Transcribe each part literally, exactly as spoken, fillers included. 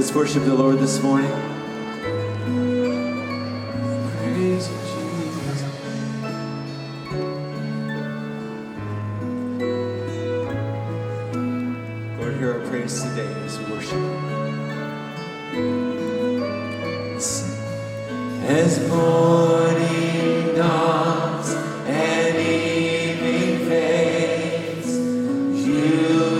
Let's worship the Lord this morning. Praise you, Jesus. Lord, hear our praise today as we worship. Sing. As morning dawns and evening fades, you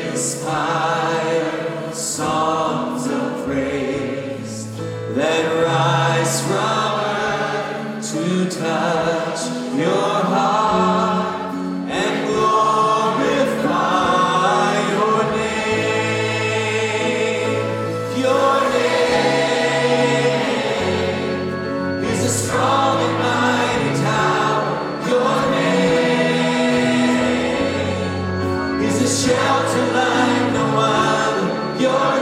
inspire songs of praise that rise from earth to touch your heart and glorify your name. Your name is a strong and mighty tower. Your name is a shelter like no other. Your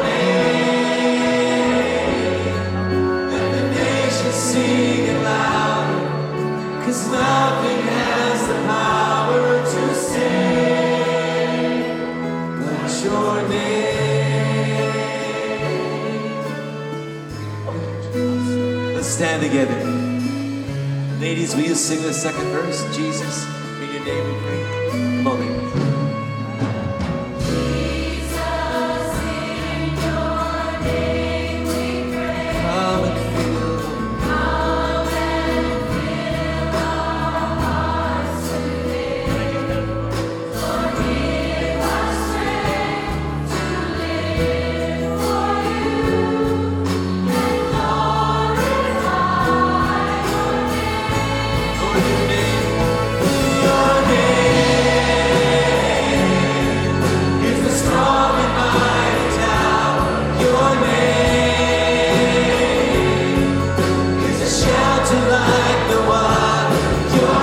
name, let the nations sing it louder, 'cause nothing has the power to save but your name. Let's stand together. Ladies, will you sing the second verse? Jesus, in your name we pray. Come on, ladies. Come and fill. Lord, your name, your name is the strong and mighty tower. Your name is a shelter like no other. Your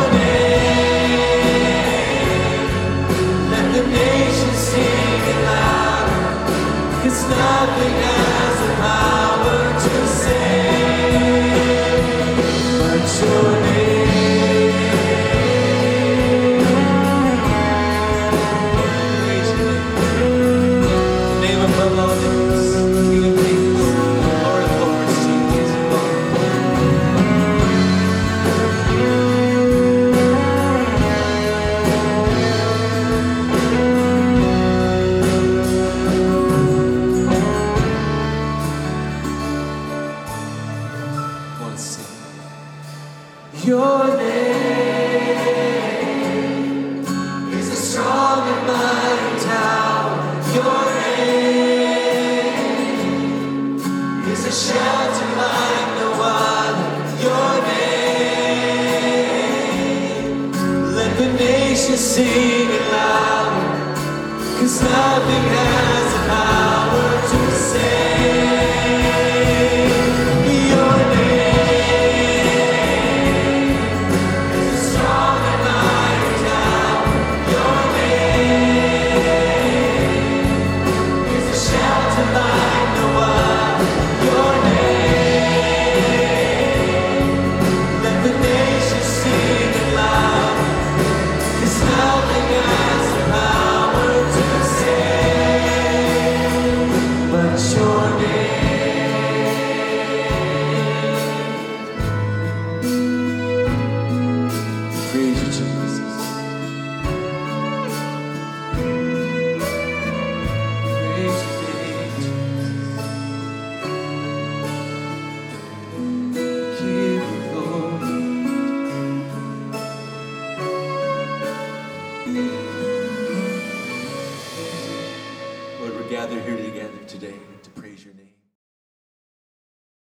name, let the nations sing it louder, 'cause nothing has the power to save but your name. Praise your name. Name above all names. King of kings, Lord of lords, Jesus of Lord. Come on, sing. Your name